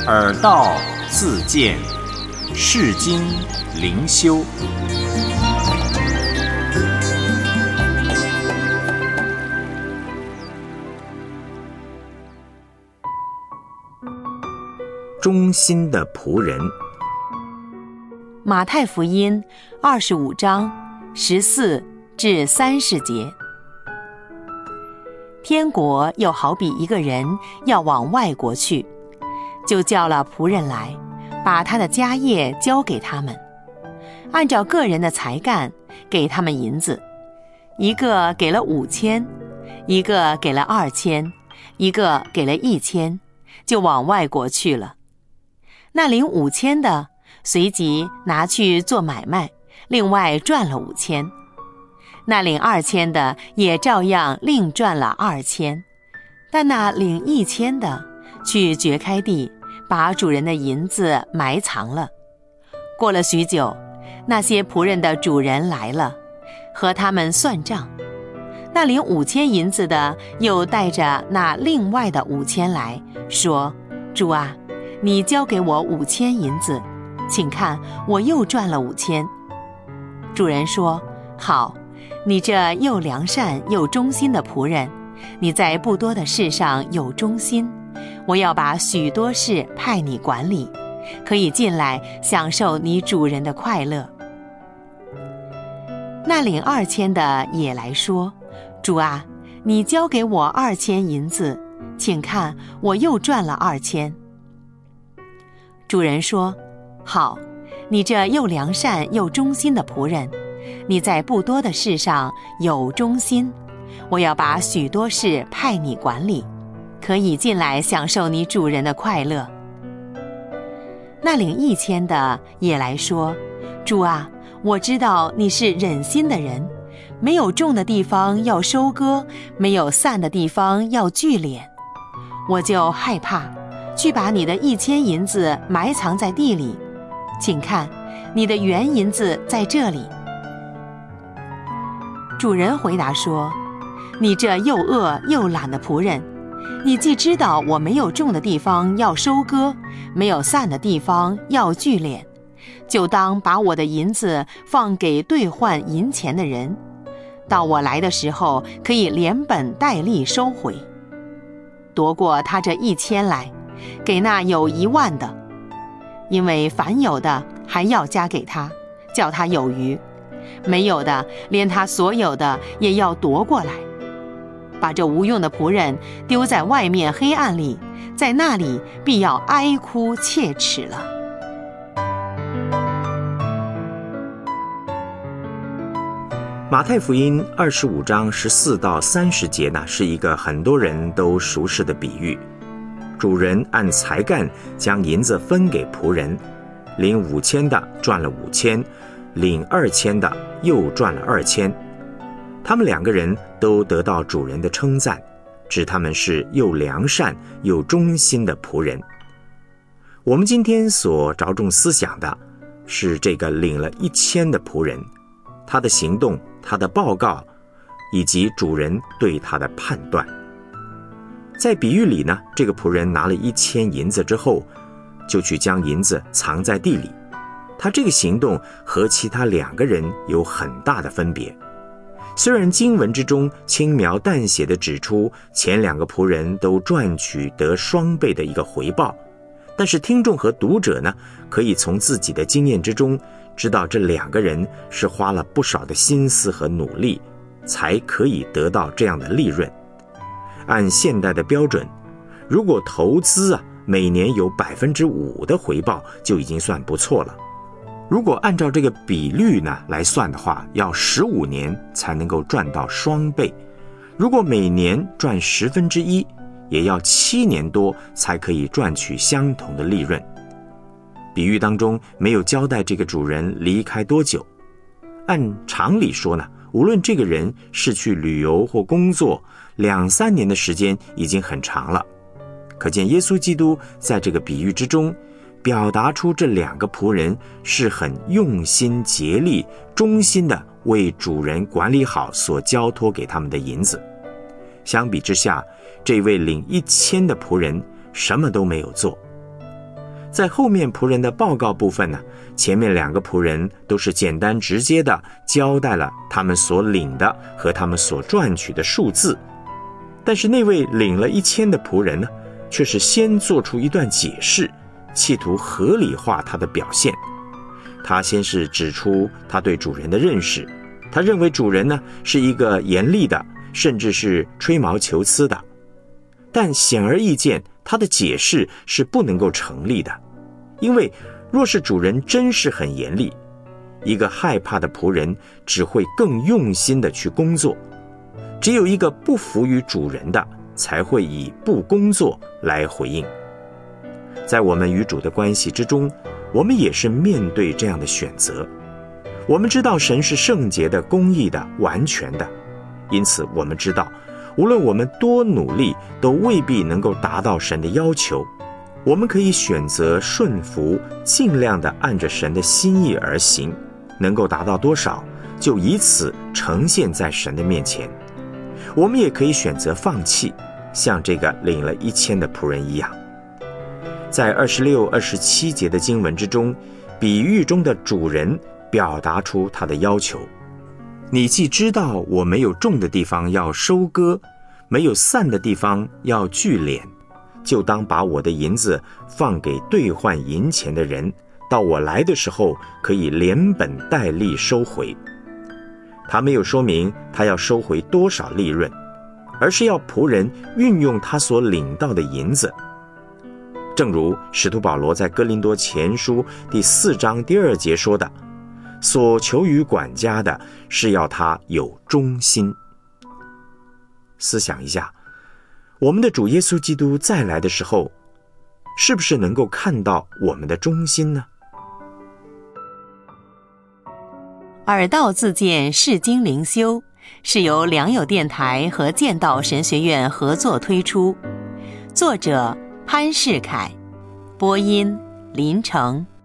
耳道自见，世经灵修。 忠心的仆人。 马太福音25章14至30节。天国又好比一个人要往外国去，就叫了仆人来，把他的家业交给他们，按照个人的才干给他们银子，一个给了5000，一个给了2000，一个给了1000，就往外国去了。那领5000的随即拿去做买卖，另外赚了5000。那领2000的也照样另赚了2000。但那领1000的去掘开地，把主人的银子埋藏了。过了许久，那些仆人的主人来了，和他们算账。那领5000银子的又带着那另外的5000来，说：主啊，你交给我5000银子，请看，我又赚了5000。主人说：好，你这又良善又忠心的仆人，你在不多的事上有忠心，我要把许多事派你管理，可以进来享受你主人的快乐。那领2000的也来说：主啊，你交给我2000银子，请看，我又赚了2000。主人说：好，你这又良善又忠心的仆人，你在不多的事上有忠心，我要把许多事派你管理，可以进来享受你主人的快乐。那领1000的也来说：主啊，我知道你是忍心的人，没有种的地方要收割，没有散的地方要聚敛，我就害怕，去把你的1000银子埋藏在地里，请看，你的原银子在这里。主人回答说：你这又恶又懒的仆人，你既知道我没有种的地方要收割，没有散的地方要聚敛，就当把我的银子放给兑换银钱的人，到我来的时候可以连本带利收回。夺过他这1000来，给那有10000的，因为凡有的还要加给他，叫他有余；没有的，连他所有的也要夺过来。把这无用的仆人丢在外面黑暗里，在那里必要哀哭切齿了。 马太福音25章14到30节呢，是一个很多人都熟识的比喻。主人按才干将银子分给仆人，领5000的赚了5000，领2000的又赚了2000。他们2个人都得到主人的称赞，指他们是又良善又忠心的仆人。我们今天所着重思想的是这个领了1000的仆人，他的行动、他的报告，以及主人对他的判断。在比喻里呢，这个仆人拿了1000银子之后，就去将银子藏在地里。他这个行动和其他2个人有很大的分别。虽然经文之中轻描淡写地指出前2个仆人都赚取得双倍的一个回报，但是听众和读者呢，可以从自己的经验之中知道这2个人是花了不少的心思和努力，才可以得到这样的利润。按现代的标准，如果投资每年有5%的回报，就已经算不错了。如果按照这个比率呢来算的话，要15年才能够赚到双倍。如果每年赚1/10，也要7年多才可以赚取相同的利润。比喻当中没有交代这个主人离开多久。按常理说呢，无论这个人是去旅游或工作，2-3年的时间已经很长了。可见耶稣基督在这个比喻之中表达出这2个仆人是很用心竭力忠心的为主人管理好所交托给他们的银子。相比之下，这位领1000的仆人什么都没有做。 在后面仆人的报告部分呢，前面2个仆人都是简单直接的交代了他们所领的和他们所赚取的数字，但是那位领了1000的仆人呢，却是先做出一段解释，企图合理化他的表现。他先是指出他对主人的认识，他认为主人呢是一个严厉的，甚至是吹毛求疵的。但显而易见，他的解释是不能够成立的，因为若是主人真是很严厉，一个害怕的仆人只会更用心的去工作，只有一个不服于主人的才会以不工作来回应。在我们与主的关系之中，我们也是面对这样的选择。我们知道神是圣洁的、公义的、完全的，因此我们知道无论我们多努力，都未必能够达到神的要求。我们可以选择顺服，尽量的按着神的心意而行，能够达到多少，就以此呈现在神的面前。我们也可以选择放弃，像这个领了1000的仆人一样。在26、27节的经文之中，比喻中的主人表达出他的要求：你既知道我没有种的地方要收割，没有散的地方要聚敛，就当把我的银子放给兑换银钱的人，到我来的时候可以连本带利收回。他没有说明他要收回多少利润，而是要仆人运用他所领到的银子。正如使徒保罗在哥林多前书第4章第2节说的，所求于管家的是要他有忠心。思想一下，我们的主耶稣基督再来的时候，是不是能够看到我们的忠心呢？ 耳道自荐释经灵修是由良友电台和剑道神学院合作推出，作者潘世凯，播音林成。